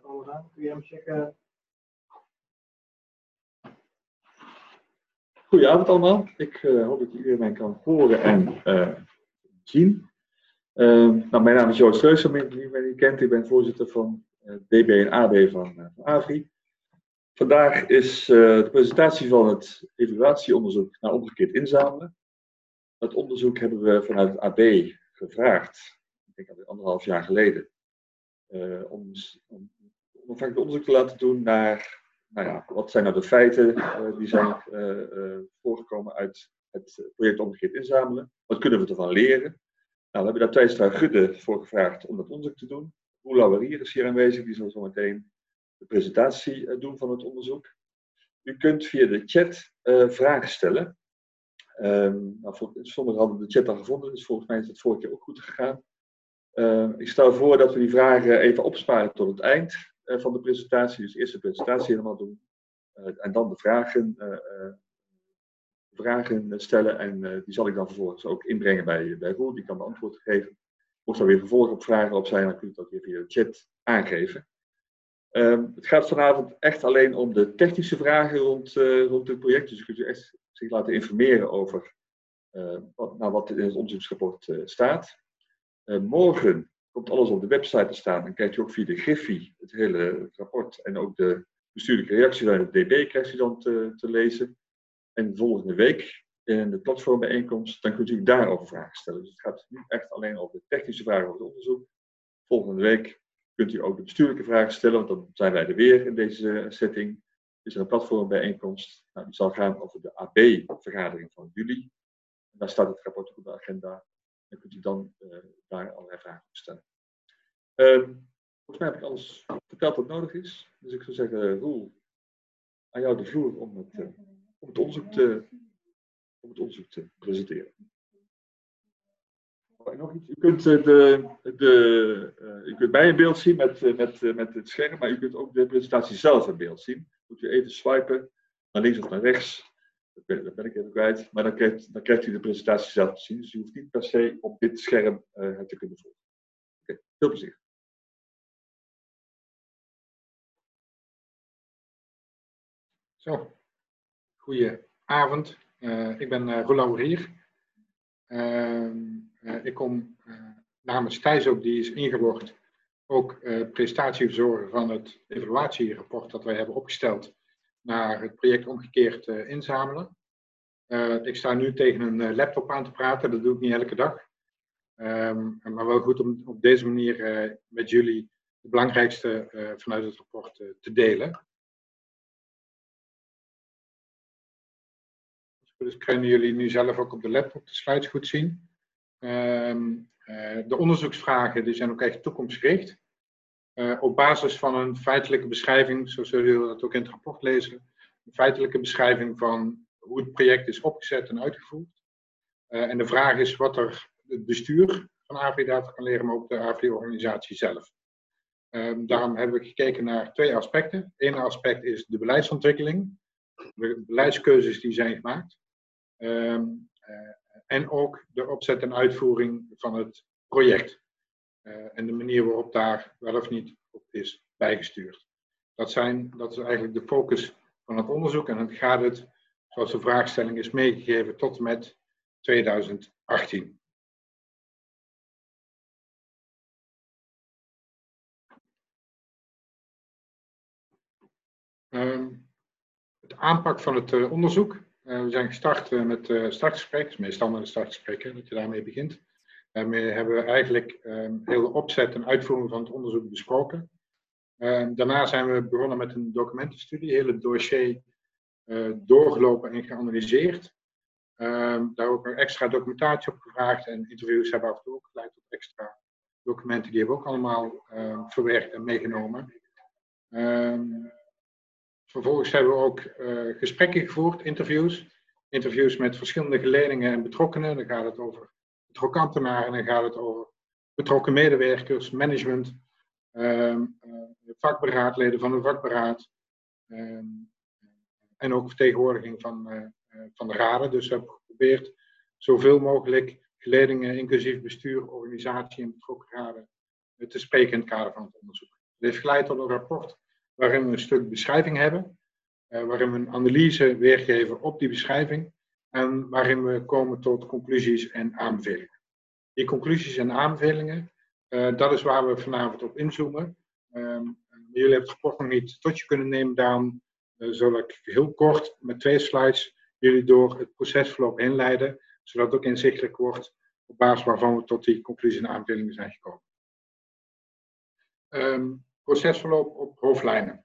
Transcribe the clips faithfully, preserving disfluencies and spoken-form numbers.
komen aan. Kun je hem checken? Goedenavond allemaal. Ik uh, hoop dat iedereen mij kan horen en uh, zien. Uh, nou, mijn naam is Joost Reusser, wie mij niet kent. Ik ben voorzitter van uh, D B en A B van, uh, van AVRI. Vandaag is uh, de presentatie van het evaluatieonderzoek naar omgekeerd inzamelen. Dat onderzoek hebben we vanuit het A B gevraagd, ik denk al anderhalf jaar geleden, uh, om, om onafhankelijk onderzoek te laten doen naar, nou ja, wat zijn nou de feiten uh, die zijn uh, uh, voorgekomen uit het project omgekeerd inzamelen. Wat kunnen we ervan leren? Nou, we hebben daar Thijs Gudde voor gevraagd om dat onderzoek te doen. Roel Lauwerier is hier aanwezig, die zal zo meteen de presentatie uh, doen van het onderzoek. U kunt via de chat uh, vragen stellen. Um, nou, voor, sommigen hadden de chat al gevonden, dus volgens mij is het vorige keer ook goed gegaan. Uh, ik stel voor dat we die vragen even opsparen tot het eind uh, van de presentatie. Dus eerst de presentatie helemaal doen uh, en dan de vragen, uh, uh, vragen stellen. En uh, die zal ik dan vervolgens ook inbrengen bij, bij Roel, die kan de antwoord geven. Mocht er weer vervolg op vragen op zijn, dan kunt u dat weer via de chat aangeven. Um, het gaat vanavond echt alleen om de technische vragen rond, uh, rond dit project. Dus u kunt u echt zich laten informeren over uh, wat, nou, wat in het onderzoeksrapport uh, staat. Uh, morgen komt alles op de website te staan. Dan krijgt u ook via de Griffie het hele rapport en ook de bestuurlijke reacties uit het D B krijgt u dan te, te lezen. En volgende week in de platformbijeenkomst, dan kunt u daarover vragen stellen. Dus het gaat nu echt alleen over de technische vragen over het onderzoek. Volgende week kunt u ook de bestuurlijke vragen stellen, want dan zijn wij er weer in deze setting. Is er een platformbijeenkomst. Nou, die zal gaan over de A B-vergadering van juli. En daar staat het rapport ook op de agenda. En kunt u dan uh, daar allerlei vragen op stellen. Uh, volgens mij heb ik alles verteld wat nodig is. Dus ik zou zeggen, Roel, aan jou de vloer om het, uh, om het, onderzoek, te, om het onderzoek te presenteren. Oh, en nog iets. U kunt, uh, de, de, uh, u kunt mij in beeld zien met, uh, met, uh, met het scherm, maar u kunt ook de presentatie zelf in beeld zien. Moet u even swipen, naar links of naar rechts. Dat ben, dat ben ik even kwijt. Maar dan krijgt, dan krijgt u de presentatie zelf te zien. Dus u hoeft niet per se op dit scherm uh, het te kunnen volgen. Oké, okay, veel plezier. Zo, goedenavond. Uh, ik ben uh, Roel Lauwerier. Uh, uh, ik kom uh, namens Thijs ook, die is ingelogd, ook uh, presentatie verzorgen van het evaluatierapport dat wij hebben opgesteld naar het project omgekeerd uh, inzamelen. Uh, ik sta nu tegen een uh, laptop aan te praten, dat doe ik niet elke dag. Um, maar wel goed om op deze manier uh, met jullie het belangrijkste uh, vanuit het rapport uh, te delen. Dus kunnen jullie nu zelf ook op de laptop de slides goed zien. Um, uh, de onderzoeksvragen die zijn ook echt toekomstgericht. Uh, op basis van een feitelijke beschrijving, zo zullen jullie dat ook in het rapport lezen, een feitelijke beschrijving van hoe het project is opgezet en uitgevoerd. Uh, en de vraag is wat er het bestuur van AVRI daarvan kan leren, maar ook de AVRI-organisatie zelf. Um, daarom hebben we gekeken naar twee aspecten. Het ene aspect is de beleidsontwikkeling, de beleidskeuzes die zijn gemaakt. Um, uh, en ook de opzet en uitvoering van het project. Uh, en de manier waarop daar wel of niet op is bijgestuurd. Dat, zijn, dat is eigenlijk de focus van het onderzoek. En het gaat het, zoals de vraagstelling is meegegeven, tot en met tweeduizend achttien. Um, het aanpak van het uh, onderzoek. Uh, we zijn gestart uh, met uh, startgesprek. Het is meestal met een startgesprek, hè, dat je daarmee begint. Daarmee hebben we eigenlijk um, heel de opzet en uitvoering van het onderzoek besproken. Uh, daarna zijn we begonnen met een documentenstudie, heel het dossier uh, doorgelopen en geanalyseerd. Uh, daar ook nog extra documentatie op gevraagd en interviews hebben af en toe ook geleid tot extra documenten. Die hebben we ook allemaal uh, verwerkt en meegenomen. Uh, vervolgens hebben we ook uh, gesprekken gevoerd, interviews. Interviews met verschillende geledingen en betrokkenen. Dan gaat het over betrokken ambtenaren, dan gaat het over betrokken medewerkers, management, um, uh, vakberaadleden van een vakberaad um, en ook vertegenwoordiging van, uh, uh, van de raden. Dus we hebben geprobeerd zoveel mogelijk geledingen, inclusief bestuur, organisatie en betrokken raden, uh, te spreken in het kader van het onderzoek. heeft geleid tot een rapport waarin we een stuk beschrijving hebben, uh, waarin we een analyse weergeven op die beschrijving en waarin we komen tot conclusies en aanbevelingen. Die conclusies en aanbevelingen, uh, dat is waar we vanavond op inzoomen. Um, jullie hebben het rapport nog niet tot je kunnen nemen, daarom uh, zal ik heel kort met twee slides jullie door het procesverloop heen leiden, zodat het ook inzichtelijk wordt op basis waarvan we tot die conclusies en aanbevelingen zijn gekomen. Um, procesverloop op hoofdlijnen.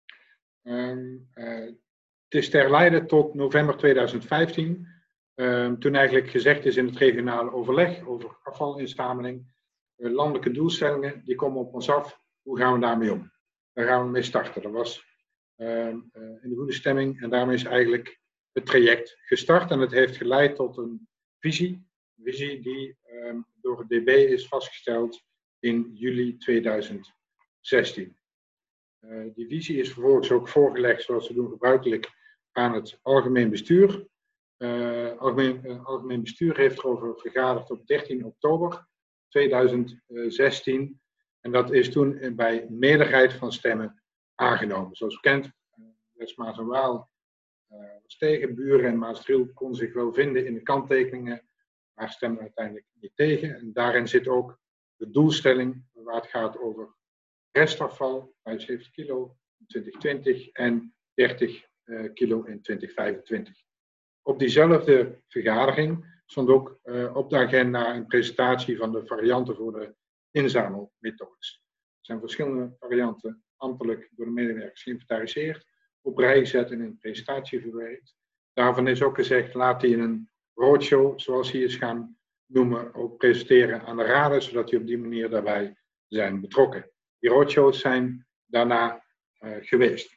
Um, uh, het is te herleiden tot november tweeduizend vijftien, um, toen eigenlijk gezegd is in het regionale overleg over afvalinzameling, uh, landelijke doelstellingen, die komen op ons af, hoe gaan we daarmee om? Daar gaan we mee starten. Dat was um, uh, in de goede stemming en daarmee is eigenlijk het traject gestart en het heeft geleid tot een visie, een visie die um, door het D B is vastgesteld in juli tweeduizend zestien. Uh, die visie is vervolgens ook voorgelegd, zoals we doen gebruikelijk, aan het algemeen bestuur. Uh, algemeen, uh, algemeen bestuur heeft erover vergaderd op dertien oktober tweeduizend zestien. En dat is toen bij meerderheid van stemmen aangenomen. Zoals bekend, uh, West Maas en Waal uh, was tegen, Buren en Maasdriel konden zich wel vinden in de kanttekeningen, maar stemmen uiteindelijk niet tegen. En daarin zit ook de doelstelling waar het gaat over restafval, vijfenzeventig kilo in twintig twintig en dertig uh, kilo in twintig vijfentwintig. Op diezelfde vergadering stond ook uh, op de agenda een presentatie van de varianten voor de inzamelmethodes. Er zijn verschillende varianten ambtelijk door de medewerkers geïnventariseerd, op rij gezet en in een presentatie verwerkt. Daarvan is ook gezegd, laat die in een roadshow, zoals hij is gaan noemen, ook presenteren aan de raden, zodat die op die manier daarbij zijn betrokken. Die roadshows zijn daarna uh, geweest.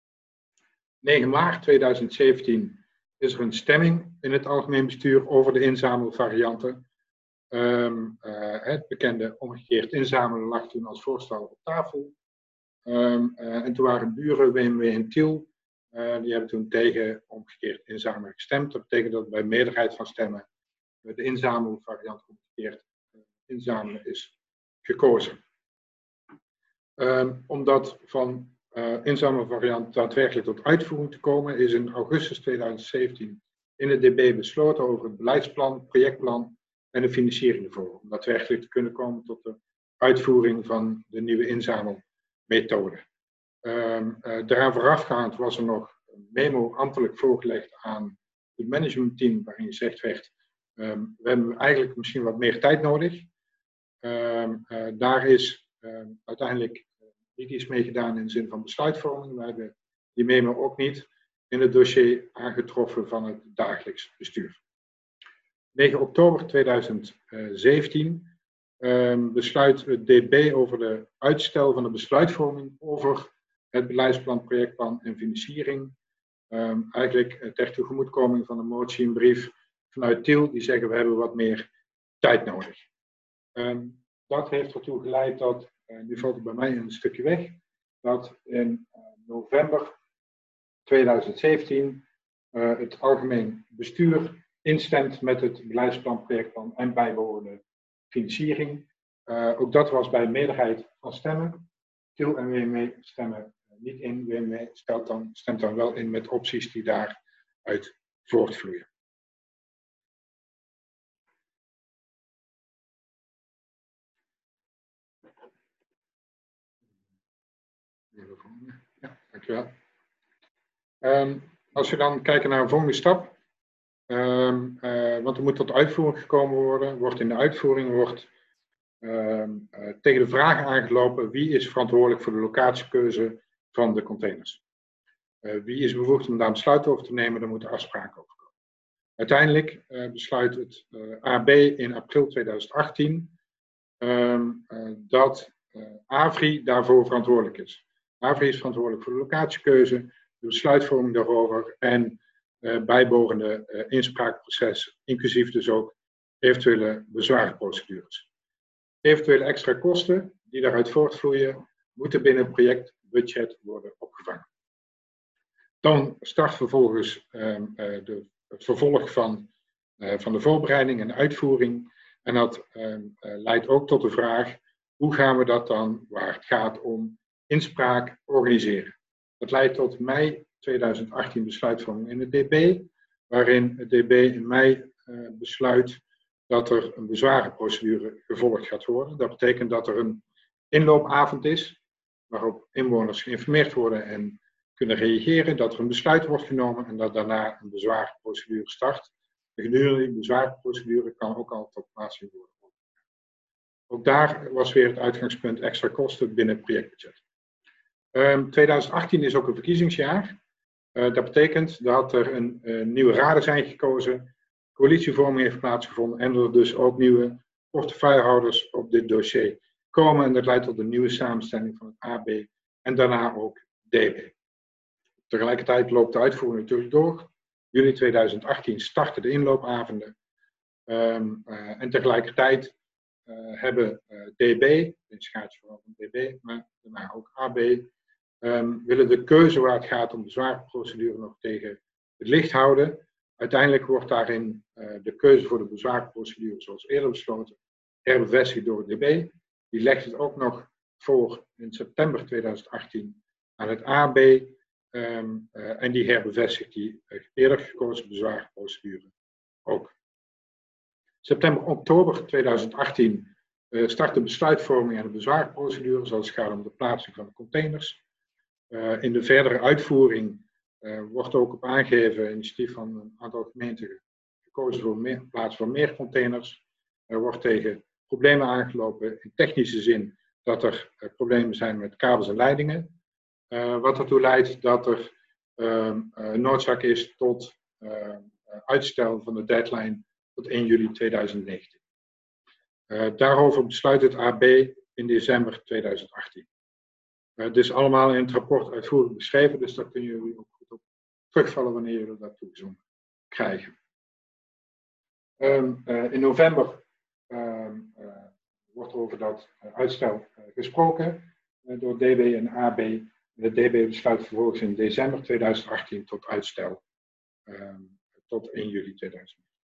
negen maart tweeduizend zeventien is er een stemming in het algemeen bestuur over de inzamelvarianten. Um, uh, het bekende omgekeerd inzamelen lag toen als voorstel op tafel. Um, uh, en toen waren Buren, W M W en Tiel, uh, die hebben toen tegen omgekeerd inzamelen gestemd. Dat betekent dat bij meerderheid van stemmen de inzamelvariant omgekeerd uh, inzamelen is gekozen. Um, omdat van uh, inzamelvariant daadwerkelijk tot uitvoering te komen, is in augustus tweeduizend zeventien in het D B besloten over het beleidsplan, projectplan en de financiering ervoor. Om daadwerkelijk te kunnen komen tot de uitvoering van de nieuwe inzamelmethode. Um, uh, daaraan voorafgaand was er nog een memo ambtelijk voorgelegd aan het managementteam, waarin gezegd werd, um, we hebben eigenlijk misschien wat meer tijd nodig. Um, uh, daar is um, uiteindelijk niet iets mee gedaan in de zin van besluitvorming. We hebben die memo ook niet in het dossier aangetroffen van het dagelijks bestuur. negen oktober tweeduizend zeventien um, besluit het D B over de uitstel van de besluitvorming over het beleidsplan, projectplan en financiering. Um, eigenlijk ter tegemoetkoming van een motie en brief vanuit Tiel die zeggen we hebben wat meer tijd nodig. Um, dat heeft ertoe geleid dat, uh, nu valt het bij mij een stukje weg, dat in uh, november tweeduizend zeventien uh, het algemeen bestuur instemt met het beleidsplan, projectplan en bijbehorende financiering. Uh, ook dat was bij meerderheid van stemmen. Tiel en W M W stemmen niet in. W M W stelt dan, stemt dan wel in met opties die daaruit voortvloeien. Ja, dankjewel. Um, als we dan kijken naar een volgende stap. Um, uh, want er moet tot uitvoering gekomen worden. Wordt in de uitvoering wordt um, uh, tegen de vraag aangelopen wie is verantwoordelijk voor de locatiekeuze van de containers. Uh, wie is bevoegd om daar besluit over te nemen, daar moeten afspraken over komen. Uiteindelijk uh, besluit het uh, A B in april tweeduizend achttien um, uh, dat uh, AVRI daarvoor verantwoordelijk is. AVRI is verantwoordelijk voor de locatiekeuze, de besluitvorming daarover en uh, bijbehorende uh, inspraakproces, inclusief dus ook eventuele bezwaarprocedures. Eventuele extra kosten die daaruit voortvloeien, moeten binnen het projectbudget worden opgevangen. Dan start vervolgens um, uh, de, het vervolg van, uh, van de voorbereiding en uitvoering. En dat um, uh, leidt ook tot de vraag, hoe gaan we dat dan, waar het gaat om inspraak organiseren. Dat leidt tot mei tweeduizend achttien besluitvorming in het D B, waarin het D B in mei uh, besluit dat er een bezwarenprocedure gevolgd gaat worden. Dat betekent dat er een inloopavond is, waarop inwoners geïnformeerd worden en kunnen reageren, dat er een besluit wordt genomen en dat daarna een bezwarenprocedure start. De gedurende die bezwarenprocedure kan ook al tot plaatsing worden. Ook daar was weer het uitgangspunt extra kosten binnen het projectbudget. Um, tweeduizend achttien is ook een verkiezingsjaar. Uh, dat betekent dat er een, een nieuwe raden zijn gekozen, coalitievorming heeft plaatsgevonden en er dus ook nieuwe portefeuillehouders op dit dossier komen. En dat leidt tot een nieuwe samenstelling van het A B en daarna ook D B. Tegelijkertijd loopt de uitvoering natuurlijk door. Juli tweeduizend achttien starten de inloopavonden. Um, uh, en tegelijkertijd uh, hebben uh, D B, in schaats vooral van D B, maar daarna ook A B, um, willen de keuze waar het gaat om bezwaarprocedure nog tegen het licht houden. Uiteindelijk wordt daarin uh, de keuze voor de bezwaarprocedure, zoals eerder besloten, herbevestigd door het D B. Die legt het ook nog voor in september tweeduizend achttien aan het A B. Um, uh, en die herbevestigt die uh, eerder gekozen bezwaarprocedure ook. September, oktober tweeduizend achttien uh, start de besluitvorming en de bezwaarprocedure, zoals het gaat om de plaatsing van de containers. Uh, in de verdere uitvoering uh, wordt ook op aangegeven initiatief van een aantal gemeenten gekozen voor meer, plaats van meer containers. Er wordt tegen problemen aangelopen in technische zin dat er uh, problemen zijn met kabels en leidingen. Uh, wat ertoe leidt dat er uh, uh, noodzaak is tot uh, uitstel van de deadline tot één juli tweeduizend negentien. Uh, daarover besluit het A B in december tweeduizend achttien. Uh, dit is allemaal in het rapport uitvoerig beschreven, dus daar kunnen jullie ook goed op terugvallen wanneer jullie dat toegezonden krijgen. Um, uh, in november um, uh, wordt over dat uh, uitstel uh, gesproken uh, door D B en A B. De D B besluit vervolgens in december tweeduizend achttien tot uitstel um, tot één juli tweeduizend negentien.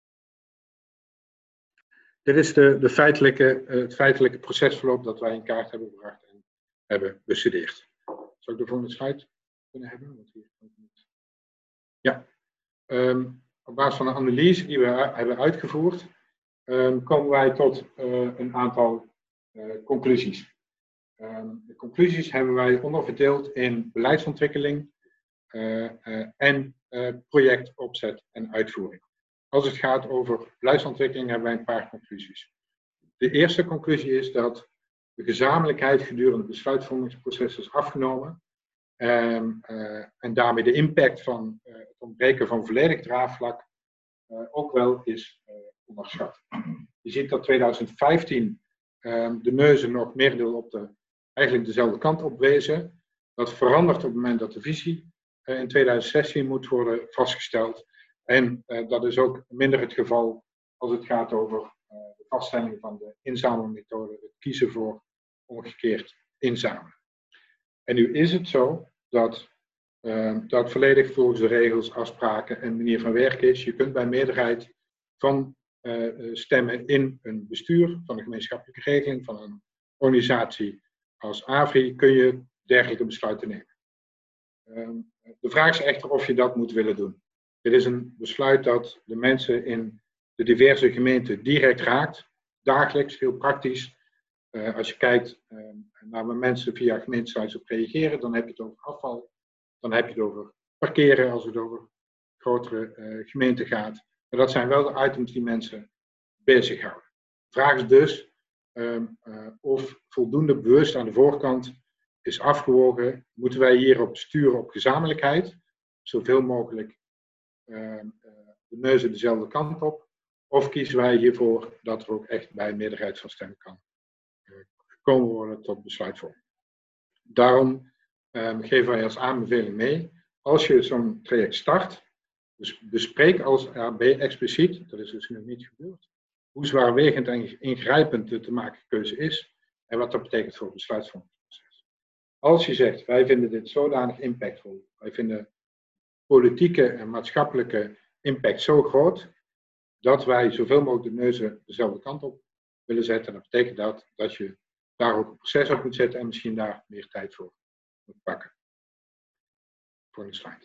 Dit is de, de feitelijke, uh, het feitelijke procesverloop dat wij in kaart hebben gebracht en hebben bestudeerd. Zou ik de volgende slide kunnen hebben? Want hier kan ik niet. Ja. Um, op basis van een analyse die we hebben uitgevoerd, um, komen wij tot uh, een aantal uh, conclusies. Um, de conclusies hebben wij onderverdeeld in beleidsontwikkeling uh, uh, en uh, projectopzet en uitvoering. Als het gaat over beleidsontwikkeling hebben wij een paar conclusies. De eerste conclusie is dat de gezamenlijkheid gedurende het besluitvormingsproces is afgenomen um, uh, en daarmee de impact van uh, het ontbreken van volledig draagvlak uh, ook wel is uh, onderschat. Je ziet dat tweeduizend vijftien um, de neuzen nog merendeel op de eigenlijk dezelfde kant op wezen. Dat verandert op het moment dat de visie uh, in tweeduizend zestien moet worden vastgesteld. En uh, dat is ook minder het geval als het gaat over uh, de vaststelling van de inzamelmethode, het kiezen voor omgekeerd inzamelen. En nu is het zo dat uh, dat volledig volgens de regels, afspraken en manier van werken is. Je kunt bij meerderheid van uh, stemmen in een bestuur van een gemeenschappelijke regeling, van een organisatie als A V R I, kun je dergelijke besluiten nemen. Um, de vraag is echter of je dat moet willen doen. Dit is een besluit dat de mensen in de diverse gemeenten direct raakt, dagelijks, heel praktisch. Uh, als je kijkt uh, naar waar mensen via gemeentesites op reageren, dan heb je het over afval, dan heb je het over parkeren als het over grotere uh, gemeenten gaat. Maar dat zijn wel de items die mensen bezighouden. De vraag is dus uh, uh, of voldoende bewust aan de voorkant is afgewogen, moeten wij hierop sturen op gezamenlijkheid, zoveel mogelijk uh, uh, de neuzen dezelfde kant op, of kiezen wij hiervoor dat er ook echt bij een meerderheid van stem kan uh, gekomen worden tot besluitvorming. Daarom uh, geven wij als aanbeveling mee, als je zo'n traject start, dus bespreek als A B expliciet, dat is dus nog niet gebeurd, hoe zwaarwegend en ingrijpend de te maken keuze is en wat dat betekent voor het besluitvormingsproces. Als je zegt, wij vinden dit zodanig impactvol, wij vinden politieke en maatschappelijke impact zo groot, dat wij zoveel mogelijk de neuzen dezelfde kant op willen zetten, dan betekent dat dat je daar ook een proces op moet zetten en misschien daar meer tijd voor moet pakken. Volgende slide.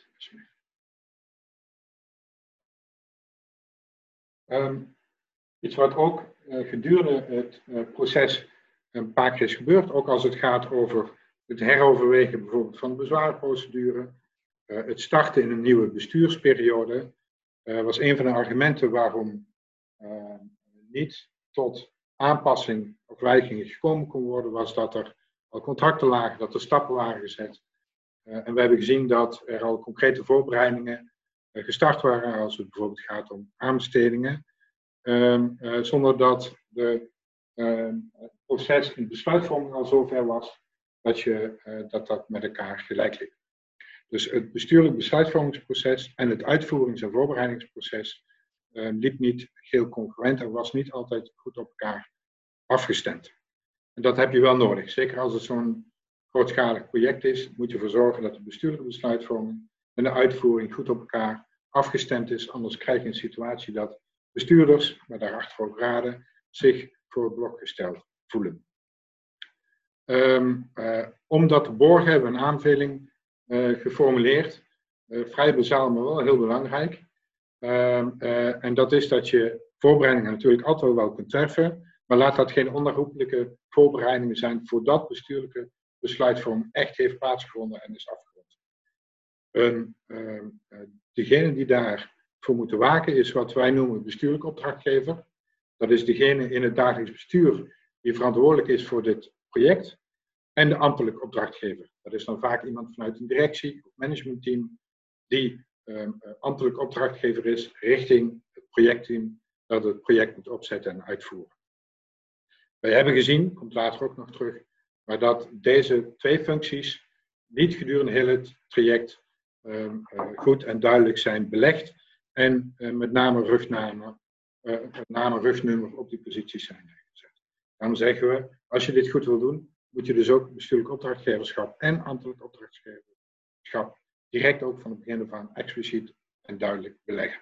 Um, iets wat ook uh, gedurende het uh, proces een paar keer is gebeurd, ook als het gaat over het heroverwegen bijvoorbeeld van de bezwaarprocedure, uh, het starten in een nieuwe bestuursperiode, uh, was een van de argumenten waarom uh, niet tot aanpassing of wijzigingen gekomen kon worden, was dat er al contracten lagen, dat er stappen waren gezet. Uh, en we hebben gezien dat er al concrete voorbereidingen uh, gestart waren, als het bijvoorbeeld gaat om aanbestedingen, um, uh, zonder dat de uh, het proces in besluitvorming al zover was dat, je, uh, dat dat met elkaar gelijk ligt. Dus het bestuurlijk besluitvormingsproces en het uitvoerings- en voorbereidingsproces uh, liep niet heel congruent en was niet altijd goed op elkaar afgestemd. En dat heb je wel nodig. Zeker als het zo'n grootschalig project is, moet je ervoor zorgen dat de bestuurlijke besluitvorming en de uitvoering goed op elkaar afgestemd is. Anders krijg je een situatie dat bestuurders, maar daarachter ook raden, zich voor het blok gesteld voelen. Um, uh, om dat te borgen hebben we een aanbeveling uh, geformuleerd. Uh, vrij bazaal, maar wel heel belangrijk. Um, uh, en dat is dat je voorbereidingen natuurlijk altijd wel kunt treffen, maar laat dat geen onherroepelijke voorbereidingen zijn voordat bestuurlijke besluitvorming echt heeft plaatsgevonden en is afgerond. Um, um, uh, degene die daarvoor moeten waken is wat wij noemen bestuurlijke opdrachtgever. Dat is degene in het dagelijks bestuur die verantwoordelijk is voor dit project. En de ambtelijke opdrachtgever. Dat is dan vaak iemand vanuit een directie of managementteam die um, ambtelijke opdrachtgever is richting het projectteam dat het project moet opzetten en uitvoeren. Wij hebben gezien, komt later ook nog terug, maar dat deze twee functies niet gedurende heel het traject um, uh, goed en duidelijk zijn belegd en uh, met name rugname, uh, met name rugnummer op die posities zijn gezet. Daarom zeggen we, als je dit goed wil doen, moet je dus ook bestuurlijk opdrachtgeverschap en ambtelijk opdrachtgeverschap direct ook van het begin af aan expliciet en duidelijk beleggen.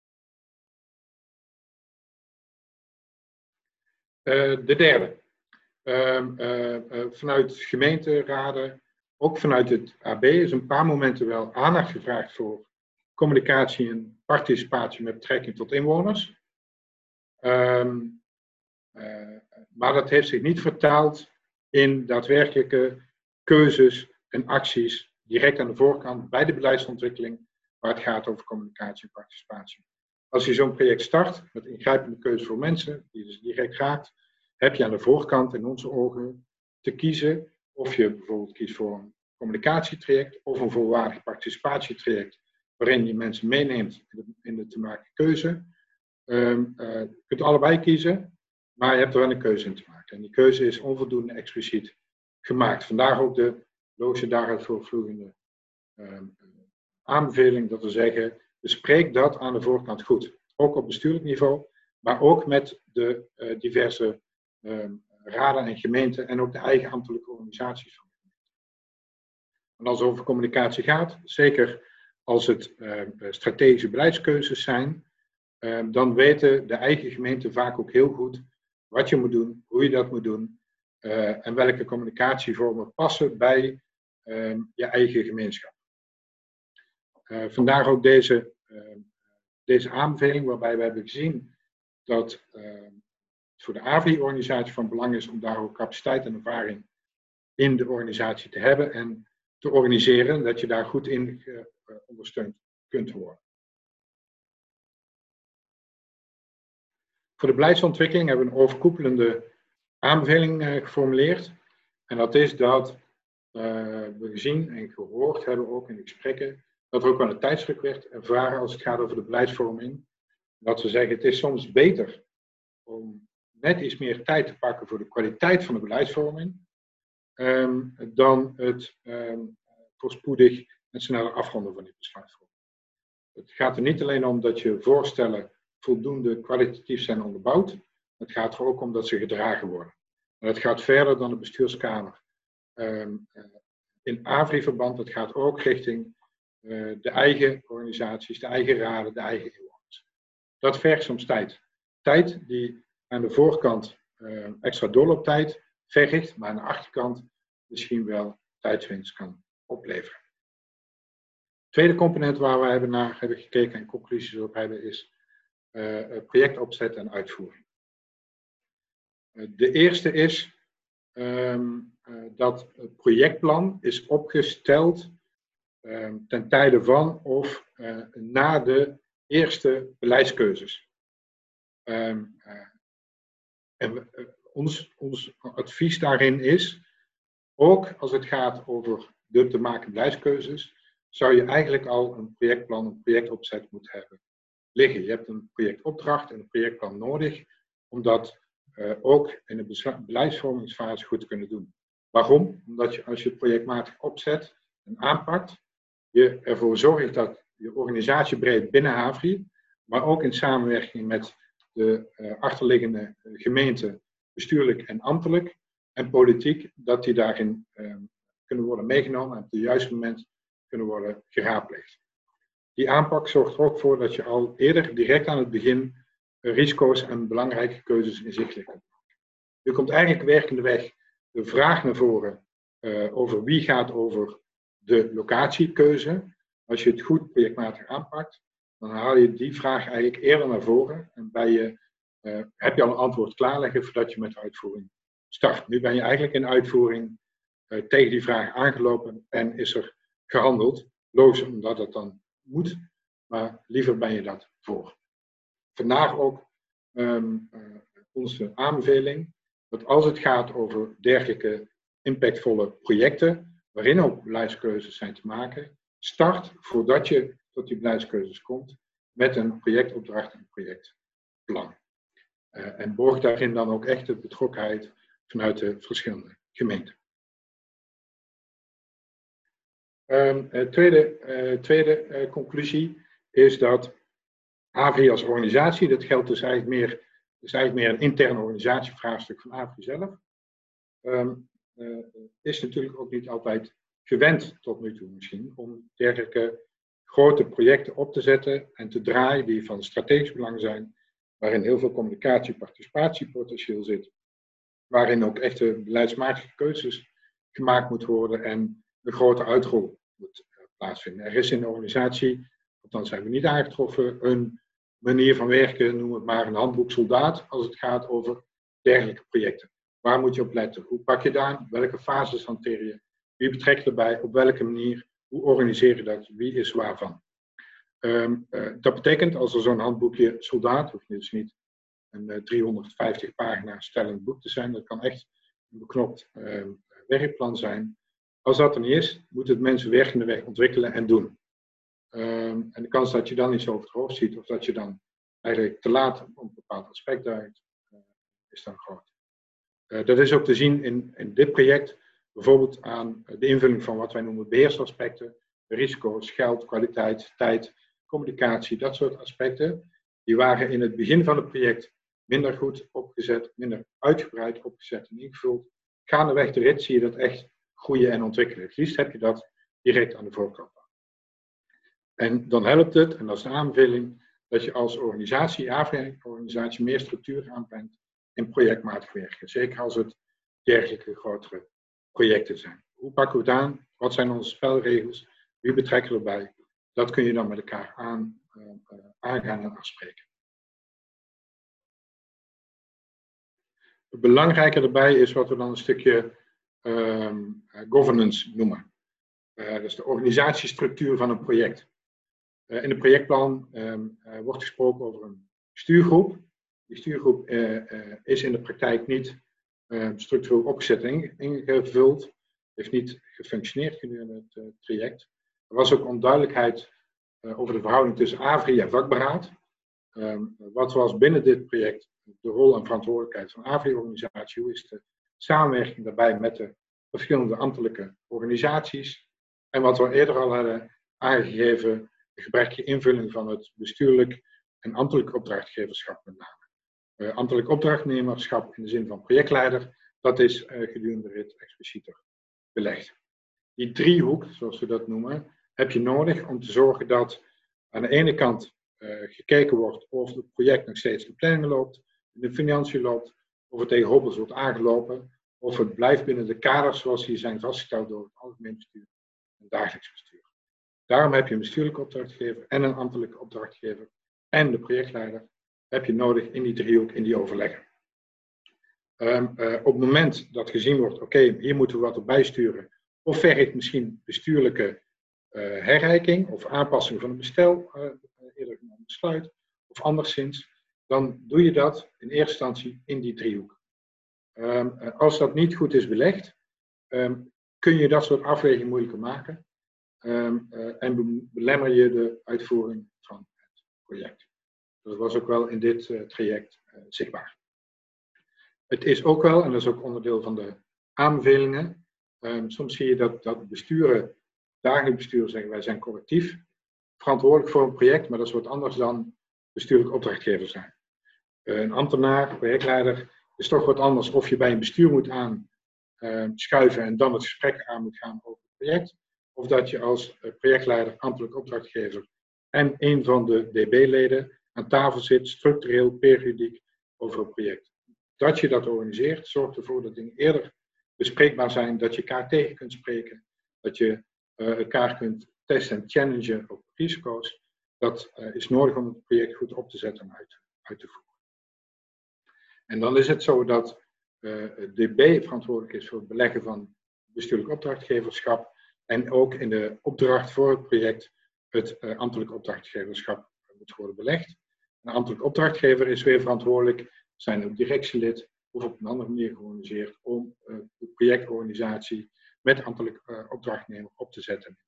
Uh, de derde. Uh, uh, uh, vanuit gemeenteraden, ook vanuit het A B, is een paar momenten wel aandacht gevraagd voor communicatie en participatie met betrekking tot inwoners. Um, uh, maar dat heeft zich niet vertaald in daadwerkelijke keuzes en acties direct aan de voorkant bij de beleidsontwikkeling, waar het gaat over communicatie en participatie. Als je zo'n project start met ingrijpende keuzes voor mensen, die dus direct raakt, heb je aan de voorkant in onze ogen te kiezen of je bijvoorbeeld kiest voor een communicatietraject of een volwaardig participatietraject, waarin je mensen meeneemt in de, in de te maken keuze. Um, uh, je kunt allebei kiezen, maar je hebt er wel een keuze in te maken. En die keuze is onvoldoende expliciet gemaakt. Vandaar ook de loze daaruit voortvloeiende um, aanbeveling dat we zeggen, bespreek dat aan de voorkant goed. Ook op bestuurlijk niveau, maar ook met de uh, diverse um, raden en gemeenten en ook de eigen ambtelijke organisaties van de gemeente. En als het over communicatie gaat, zeker als het uh, strategische beleidskeuzes zijn, uh, dan weten de eigen gemeenten vaak ook heel goed wat je moet doen, hoe je dat moet doen uh, en welke communicatievormen passen bij uh, je eigen gemeenschap. Uh, vandaar ook deze, uh, deze aanbeveling waarbij we hebben gezien dat uh, het voor de A V I-organisatie van belang is om daar ook capaciteit en ervaring in de organisatie te hebben en te organiseren, dat je daar goed in uh, ondersteund kunt worden. Voor de beleidsontwikkeling hebben we een overkoepelende aanbeveling uh, geformuleerd. En dat is dat uh, we gezien en gehoord hebben ook in de gesprekken dat er ook wel een tijdsdruk werd ervaren als het gaat over de beleidsvorming. Dat we zeggen, het is soms beter om net iets meer tijd te pakken voor de kwaliteit van de beleidsvorming, um, dan het um, voorspoedig en sneller afronden van die besluitvorming. Het gaat er niet alleen om dat je voorstellen voldoende kwalitatief zijn onderbouwd, het gaat er ook om dat ze gedragen worden. En dat gaat verder dan de bestuurskamer um, uh, in A V I verband, het gaat ook richting Uh, de eigen organisaties, de eigen raden, de eigen inwoners. Dat vergt soms tijd. Tijd die aan de voorkant uh, extra doorlooptijd vergt, maar aan de achterkant misschien wel tijdswinst kan opleveren. Het tweede component waar we hebben naar hebben gekeken en conclusies op hebben is uh, projectopzet en uitvoering. Uh, de eerste is um, uh, dat het projectplan is opgesteld um, ten tijde van of uh, na de eerste beleidskeuzes. Um, uh, en uh, ons, ons advies daarin is, ook als het gaat over de te maken beleidskeuzes, zou je eigenlijk al een projectplan, een projectopzet moeten hebben liggen. Je hebt een projectopdracht en een projectplan nodig om dat uh, ook in de beleidsvormingsfase goed te kunnen doen. Waarom? Omdat je als je het projectmatig opzet en aanpakt, je ervoor zorgt dat je organisatie breed binnen Havri, maar ook in samenwerking met de uh, achterliggende gemeenten, bestuurlijk en ambtelijk en politiek, dat die daarin uh, kunnen worden meegenomen en op het juiste moment kunnen worden geraadpleegd. Die aanpak zorgt er ook voor dat je al eerder, direct aan het begin, risico's en belangrijke keuzes inzichtelijk kunt maken. Er komt eigenlijk werkende weg de vraag naar voren uh, over wie gaat over de locatiekeuze. Als je het goed projectmatig aanpakt, dan haal je die vraag eigenlijk eerder naar voren en bij je, uh, heb je al een antwoord klaarleggen voordat je met de uitvoering start. Nu ben je eigenlijk in uitvoering uh, tegen die vraag aangelopen en is er gehandeld. Logisch omdat het dan moet, maar liever ben je dat voor. Vandaar ook um, uh, onze aanbeveling dat als het gaat over dergelijke impactvolle projecten, waarin ook beleidskeuzes zijn te maken, start voordat je tot die beleidskeuzes komt met een projectopdracht en projectplan. Uh, en borg daarin dan ook echt de betrokkenheid vanuit de verschillende gemeenten. Um, uh, tweede uh, tweede uh, conclusie is dat Havri als organisatie, dat geldt dus eigenlijk meer, is eigenlijk meer een interne organisatievraagstuk van Havri zelf, um, uh, is natuurlijk ook niet altijd gewend tot nu toe misschien om dergelijke grote projecten op te zetten en te draaien die van strategisch belang zijn, waarin heel veel communicatie- en participatiepotentieel zit, waarin ook echte beleidsmatige keuzes gemaakt moeten worden en een grote uitrol moet plaatsvinden. Er is in de organisatie, althans zijn we niet aangetroffen, een manier van werken, noem het maar een handboek soldaat, als het gaat over dergelijke projecten. Waar moet je op letten? Hoe pak je dat aan? Welke fases hanteer je? Wie betrek je erbij? Op welke manier? Hoe organiseer je dat? Wie is waarvan? Um, uh, dat betekent, als er zo'n handboekje soldaat, hoeft dus niet een uh, driehonderdvijftig pagina stellend boek te zijn, dat kan echt een beknopt uh, werkplan zijn. Als dat er niet is, moet het mensen werkende weg ontwikkelen en doen. Um, en de kans dat je dan iets over het hoofd ziet, of dat je dan eigenlijk te laat op een bepaald aspect duikt, uh, is dan groot. Uh, dat is ook te zien in, in dit project, bijvoorbeeld aan de invulling van wat wij noemen beheersaspecten, risico's, geld, kwaliteit, tijd, communicatie, dat soort aspecten. Die waren in het begin van het project minder goed opgezet, minder uitgebreid opgezet en ingevuld. Gaandeweg de rit zie je dat echt groeien en ontwikkelen. Het liefst heb je dat direct aan de voorkant. En dan helpt het, en dat is de aanbeveling, dat je als organisatie, Havri-organisatie, meer structuur aanbrengt in projectmatig werken. Zeker als het dergelijke grotere projecten zijn. Hoe pakken we het aan? Wat zijn onze spelregels? Wie betrekken we erbij? Dat kun je dan met elkaar aan, uh, uh, aangaan en afspreken. Het belangrijke daarbij is wat we dan een stukje um, uh, governance noemen. Uh, dat is de organisatiestructuur van een project. Uh, in het projectplan um, uh, wordt gesproken over een stuurgroep. Die stuurgroep uh, uh, is in de praktijk niet uh, structureel opgezet en ingevuld. Heeft niet gefunctioneerd gedurende het uh, traject. Er was ook onduidelijkheid uh, over de verhouding tussen Havri en vakberaad. Um, wat was binnen dit project de rol en verantwoordelijkheid van de Havri-organisatie? Hoe is de samenwerking daarbij met de verschillende ambtelijke organisaties? En wat we eerder al hadden aangegeven, de gebrekkige invulling van het bestuurlijk en ambtelijk opdrachtgeverschap met name. Uh, ambtelijk opdrachtnemerschap in de zin van projectleider, dat is uh, gedurende de rit explicieter belegd. Die driehoek, zoals we dat noemen, heb je nodig om te zorgen dat aan de ene kant uh, gekeken wordt of het project nog steeds de planning loopt, de financiën loopt, of het tegen hobbels wordt aangelopen, of het blijft binnen de kaders zoals die zijn vastgesteld door het algemeen bestuur een dagelijks bestuur. Daarom heb je een bestuurlijke opdrachtgever en een ambtelijke opdrachtgever en de projectleider heb je nodig in die driehoek, in die overleggen. Um, uh, op het moment dat gezien wordt, oké, okay, hier moeten we wat op bijsturen, of vergt misschien bestuurlijke uh, herrijking of aanpassing van een bestel, uh, eerder genomen besluit, of anderszins, dan doe je dat in eerste instantie in die driehoek. Um, uh, als dat niet goed is belegd, um, kun je dat soort afwegingen moeilijker maken um, uh, en belemmer je de uitvoering van het project. Dat was ook wel in dit uh, traject uh, zichtbaar. Het is ook wel, en dat is ook onderdeel van de aanbevelingen, um, soms zie je dat, dat besturen, dagelijks besturen zeggen wij zijn collectief verantwoordelijk voor een project, maar dat is wat anders dan bestuurlijk opdrachtgever zijn. Uh, een ambtenaar, projectleider, is toch wat anders of je bij een bestuur moet aanschuiven uh, en dan het gesprek aan moet gaan over het project, of dat je als uh, projectleider, ambtelijk opdrachtgever en een van de D B-leden aan tafel zit, structureel, periodiek, over het project. Dat je dat organiseert, zorgt ervoor dat dingen eerder bespreekbaar zijn, dat je elkaar tegen kunt spreken, dat je uh, elkaar kunt testen en challengen op risico's. Dat uh, is nodig om het project goed op te zetten en uit, uit te voeren. En dan is het zo dat uh, D B verantwoordelijk is voor het beleggen van bestuurlijk opdrachtgeverschap en ook in de opdracht voor het project het uh, ambtelijk opdrachtgeverschap moet worden belegd. Een ambtelijk opdrachtgever is weer verantwoordelijk, zijn ook directielid of op een andere manier georganiseerd om uh, de projectorganisatie met ambtelijk uh, opdrachtnemer op te zetten.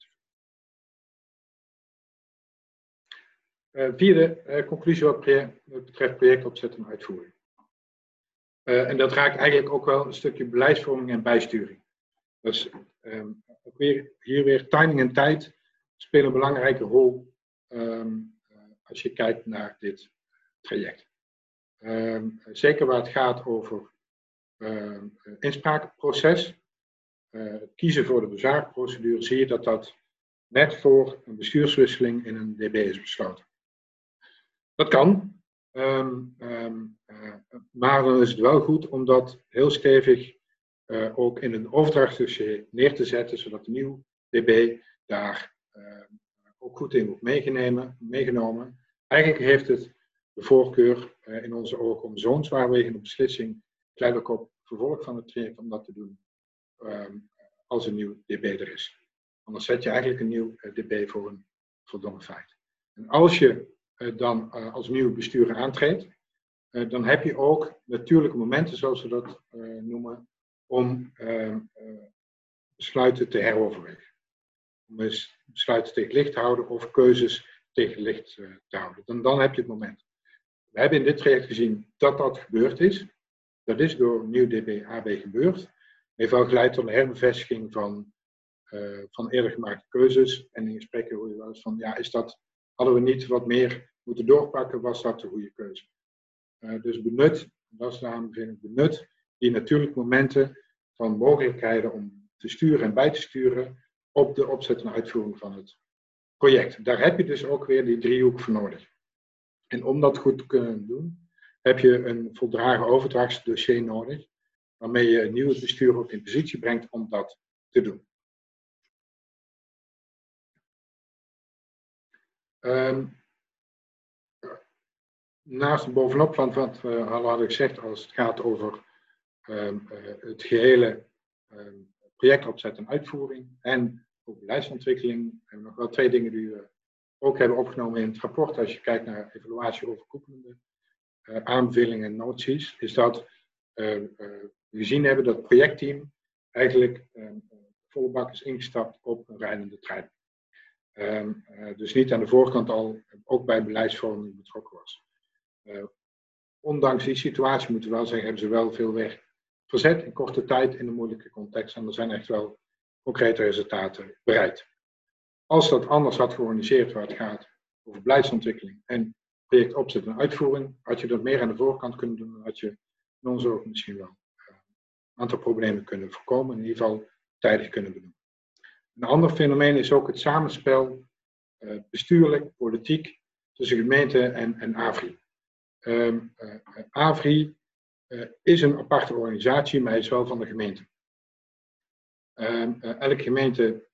Uh, vierde uh, conclusie wat project, betreft projectopzet en uitvoering. Uh, en dat raakt eigenlijk ook wel een stukje beleidsvorming en bijsturing. Dus um, ook weer, hier weer timing en tijd spelen een belangrijke rol um, uh, als je kijkt naar dit traject. Um, zeker waar het gaat over uh, inspraakproces, uh, kiezen voor de bezwaarprocedure, zie je dat dat net voor een bestuurswisseling in een D B is besloten. Dat kan, um, um, uh, maar dan is het wel goed om dat heel stevig uh, ook in een overdrachtsdossier neer te zetten, zodat de nieuwe D B daar uh, ook goed in wordt meegenomen. Eigenlijk heeft het de voorkeur uh, in onze ogen om zo'n zwaarwegende beslissing, geleidelijk op vervolg van het traject, om dat te doen um, als een nieuw D B er is. Anders zet je eigenlijk een nieuw uh, D B voor een voldongen feit. En als je uh, dan uh, als nieuwe bestuurder aantreedt, uh, dan heb je ook natuurlijke momenten, zoals we dat uh, noemen, om uh, uh, besluiten te heroverwegen. Om eens besluiten tegen licht te houden of keuzes tegen licht uh, te houden. Dan, dan heb je het moment. We hebben in dit traject gezien dat dat gebeurd is. Dat is door nieuw D B A B gebeurd. Heeft wel geleid tot een herbevestiging van, uh, van eerder gemaakte keuzes. En in gesprekken hoor je wel eens van, ja, is dat, hadden we niet wat meer moeten doorpakken, was dat de goede keuze. Uh, dus benut, dat is de aanbeveling, benut die natuurlijke momenten van mogelijkheden om te sturen en bij te sturen op de opzet en uitvoering van het project. Daar heb je dus ook weer die driehoek voor nodig. En om dat goed te kunnen doen, heb je een voldragen overdrachtsdossier nodig, waarmee je een nieuw bestuur ook in positie brengt om dat te doen. Um, naast en bovenop van wat we al hadden gezegd, als het gaat over um, uh, het gehele um, projectopzet en uitvoering en ook beleidsontwikkeling, hebben we nog wel twee dingen die we ook hebben opgenomen in het rapport. Als je kijkt naar evaluatie overkoepelende uh, aanbevelingen en noties, is dat uh, uh, we gezien hebben dat het projectteam eigenlijk uh, volle bak is ingestapt op een rijdende trein. Um, uh, dus niet aan de voorkant al, ook bij beleidsvorming betrokken was. Uh, ondanks die situatie, moeten we wel zeggen, hebben ze wel veel weg verzet in korte tijd in een moeilijke context. En er zijn echt wel concrete resultaten bereikt. Als dat anders had georganiseerd, waar het gaat over beleidsontwikkeling en projectopzet en uitvoering, had je dat meer aan de voorkant kunnen doen, dan had je in onze ogen misschien wel uh, een aantal problemen kunnen voorkomen, in ieder geval tijdig kunnen benoemen. Een ander fenomeen is ook het samenspel uh, bestuurlijk, politiek, tussen gemeente en, en A V R I. Um, uh, A V R I uh, is een aparte organisatie, maar hij is wel van de gemeente. Um, uh, elke gemeente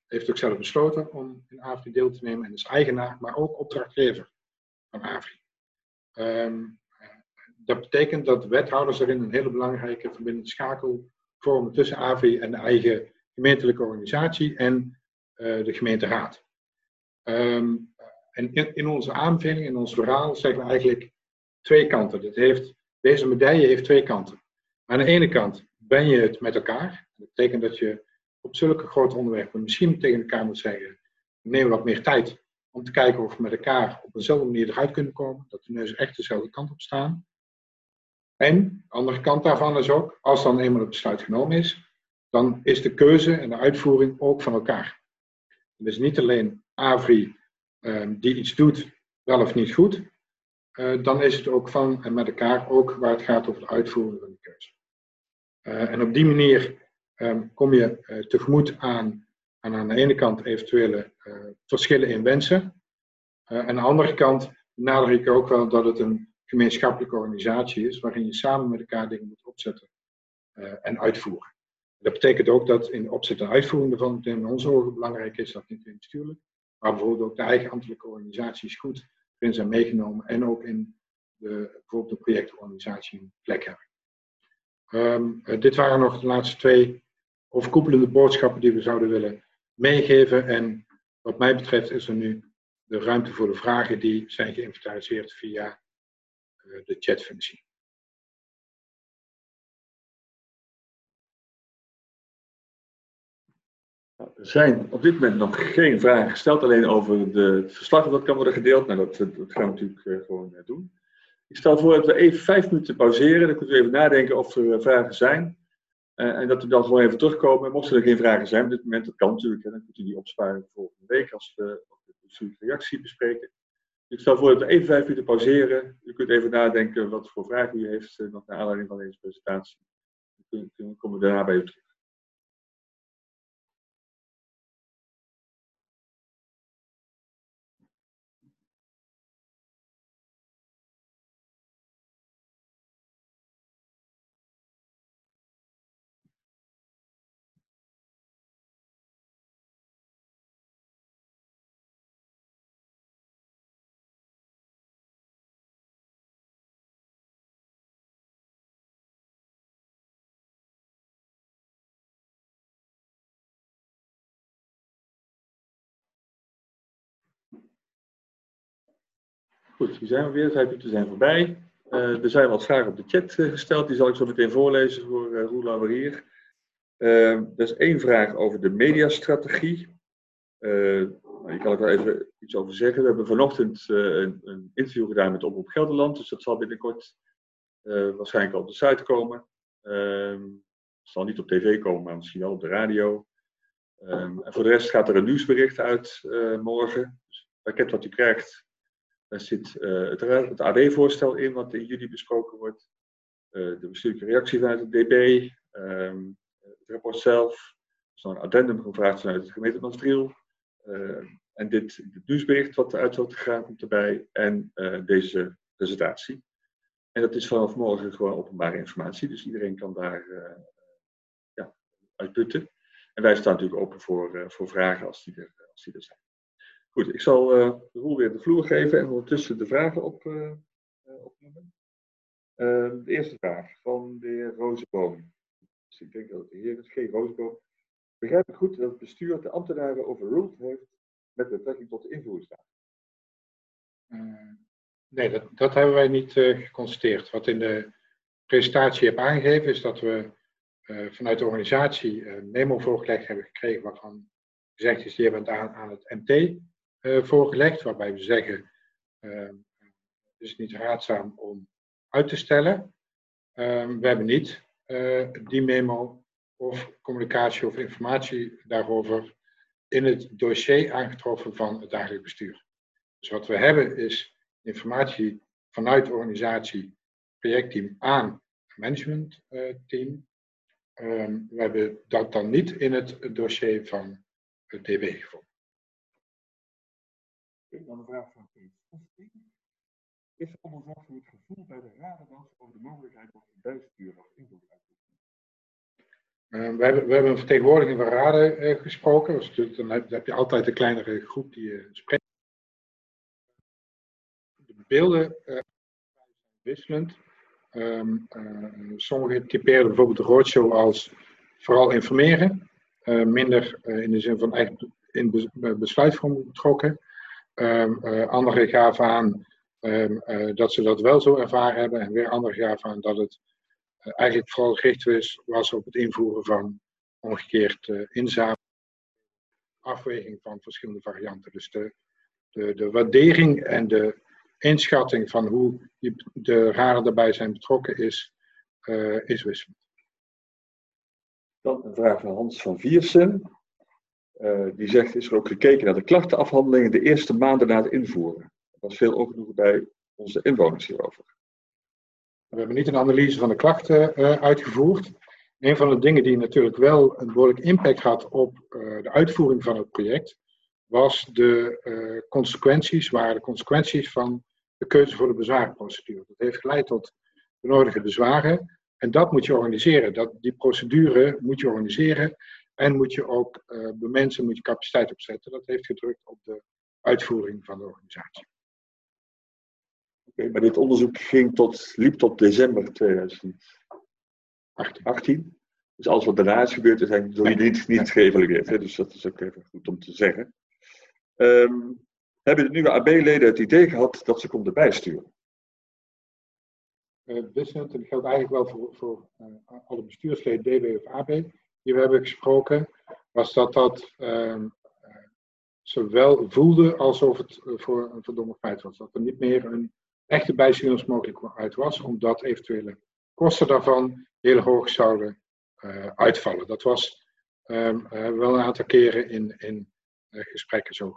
heeft ook zelf besloten om in AVRI deel te nemen en is eigenaar, maar ook opdrachtgever van AVRI. Um, dat betekent dat wethouders erin een hele belangrijke verbindende schakel vormen tussen AVRI en de eigen gemeentelijke organisatie en uh, de gemeenteraad. Um, en in, in onze aanbeveling, in ons verhaal, zeggen we eigenlijk twee kanten. Dit heeft, deze medaille heeft twee kanten. Aan de ene kant ben je het met elkaar. Dat betekent dat je op zulke grote onderwerpen misschien tegen elkaar moet zeggen, we nemen wat meer tijd om te kijken of we met elkaar op dezelfde manier eruit kunnen komen. Dat de neuzen echt dezelfde kant op staan. En de andere kant daarvan is ook, als dan eenmaal het besluit genomen is, dan is de keuze en de uitvoering ook van elkaar. Het is niet alleen AVRI uh, die iets doet, wel of niet goed. Uh, dan is het ook van en met elkaar ook waar het gaat over de uitvoering van de keuze. Uh, en op die manier um, kom je uh, tegemoet aan, aan aan de ene kant eventuele uh, verschillen in wensen. Uh, aan de andere kant benadruk ik ook wel dat het een gemeenschappelijke organisatie is waarin je samen met elkaar dingen moet opzetten uh, en uitvoeren. Dat betekent ook dat in de opzet en uitvoering daarvan het in onze ogen belangrijk is dat niet alleen bestuurlijk, maar bijvoorbeeld ook de eigen ambtelijke organisaties goed erin zijn meegenomen en ook in de, bijvoorbeeld de projectorganisatie een plek hebben. Um, uh, dit waren nog de laatste twee overkoepelende boodschappen die we zouden willen meegeven. En wat mij betreft is er nu de ruimte voor de vragen die zijn geïnventariseerd via uh, de chatfunctie. Er zijn op dit moment nog geen vragen gesteld, alleen over de, het verslag dat kan worden gedeeld. Nou, dat, dat gaan we natuurlijk uh, gewoon uh, doen. Ik stel voor dat we even vijf minuten pauzeren, dan kunnen we even nadenken of er uh, vragen zijn. Uh, en dat we dan gewoon even terugkomen. Mochten er geen vragen zijn op dit moment, dat kan natuurlijk, hè, dan kunt u die opsparen voor volgende week als we de bestuurlijke reactie bespreken. Ik stel voor dat we even vijf minuten pauzeren. U kunt even nadenken wat voor vragen u heeft, uh, nog naar aanleiding van deze presentatie. Dan, dan komen we daarna bij u terug. Goed, hier zijn we weer. Vijf minuten zijn voorbij. Uh, er zijn wat vragen op de chat uh, gesteld. Die zal ik zo meteen voorlezen voor uh, Roel Lauwerier. Uh, er is één vraag over de mediastrategie. Uh, nou, hier kan ik wel even iets over zeggen. We hebben vanochtend uh, een, een interview gedaan met Omroep Gelderland. Dus dat zal binnenkort uh, waarschijnlijk al op de site komen. Uh, het zal niet op tv komen, maar misschien wel op de radio. Um, en voor de rest gaat er een nieuwsbericht uit uh, morgen. Dus het pakket wat u krijgt. Daar zit uh, het, het A D-voorstel in, wat in juli besproken wordt. Uh, de bestuurlijke reactie vanuit het D B. Um, het rapport zelf. Er is nog een addendum gevraagd vanuit het gemeente Maastricht. Uh, en dit, dit nieuwsbericht wat eruit wordt gegaan komt erbij. En uh, deze presentatie. En dat is vanaf morgen gewoon openbare informatie. Dus iedereen kan daar uh, ja, uitputten. En wij staan natuurlijk open voor, uh, voor vragen als die er, als die er zijn. Goed, ik zal uh, de Roel weer de vloer geven en ondertussen de vragen op, uh, uh, opnoemen. Uh, de eerste vraag van de heer Rozenboom. Dus ik denk dat het de heer is, G. Rozenboom. Begrijp ik goed dat het bestuur de ambtenaren overruled heeft met betrekking tot de invoeringsdatum? Uh, nee, dat, dat hebben wij niet uh, geconstateerd. Wat in de presentatie heb aangegeven is dat we uh, vanuit de organisatie een memo voorgelegd hebben gekregen waarvan gezegd is, die hebben het aan, aan het M T uh, voorgelegd, waarbij we zeggen, uh, het is niet raadzaam om uit te stellen. Uh, we hebben niet uh, die memo of communicatie of informatie daarover in het dossier aangetroffen van het dagelijk bestuur. Dus wat we hebben is informatie vanuit de organisatie, projectteam aan het managementteam. Uh, um, we hebben dat dan niet in het dossier van het D B gevonden. Dan een vraag van Peter. Is er onderzocht hoe het gevoel bij de raden was over de mogelijkheid om bijsturen of invloed uit te oefenen? Uh, we, hebben, we hebben een vertegenwoordiging van raden uh, gesproken. Dus natuurlijk, dan, heb, dan heb je altijd een kleinere groep die uh, spreekt. De beelden uh, wisselend. Um, uh, sommigen typeren bijvoorbeeld de roadshow als vooral informeren. Uh, minder uh, in de zin van echt in be besluitvorming betrokken. Um, uh, anderen gaven aan um, uh, dat ze dat wel zo ervaren hebben. En weer anderen gaven aan dat het uh, eigenlijk vooral gericht was, was op het invoeren van omgekeerd uh, inzamelen. Afweging van verschillende varianten. Dus de, de, de waardering en de inschatting van hoe die, de raden daarbij zijn betrokken is, uh, is wisselend. Dan een vraag van Hans van Viersen. Uh, die zegt, is er ook gekeken naar de klachtenafhandelingen de eerste maanden na het invoeren? Er was veel ongenoegen bij onze inwoners hierover. We hebben niet een analyse van de klachten uh, uitgevoerd. Een van de dingen die natuurlijk wel een behoorlijk impact had op uh, de uitvoering van het project, was de uh, consequenties, waren de consequenties van de keuze voor de bezwaarprocedure. Dat heeft geleid tot de nodige bezwaren. En dat moet je organiseren. Dat, die procedure moet je organiseren. En moet je ook uh, bemensen, moet je capaciteit opzetten. Dat heeft gedrukt op de uitvoering van de organisatie. Okay, maar dit onderzoek ging tot, liep tot december tweeduizend achttien. Dus alles wat daarna is gebeurd is eigenlijk door jullie niet, niet geëvalueerd. Hè? Dus dat is ook even goed om te zeggen. Um, hebben de nieuwe A B-leden het idee gehad dat ze konden bijsturen? Uh, wisselend, en dat geldt eigenlijk wel voor, voor uh, alle bestuursleden, D B of A B, die we hebben gesproken, was dat dat uh, uh, zowel voelde alsof het uh, voor een verdomme feit was. Dat er niet meer een echte bijsturingsmogelijkheid was, omdat eventuele kosten daarvan heel hoog zouden uh, uitvallen. Dat was um, uh, wel een aantal keren in, in uh, gesprekken zo.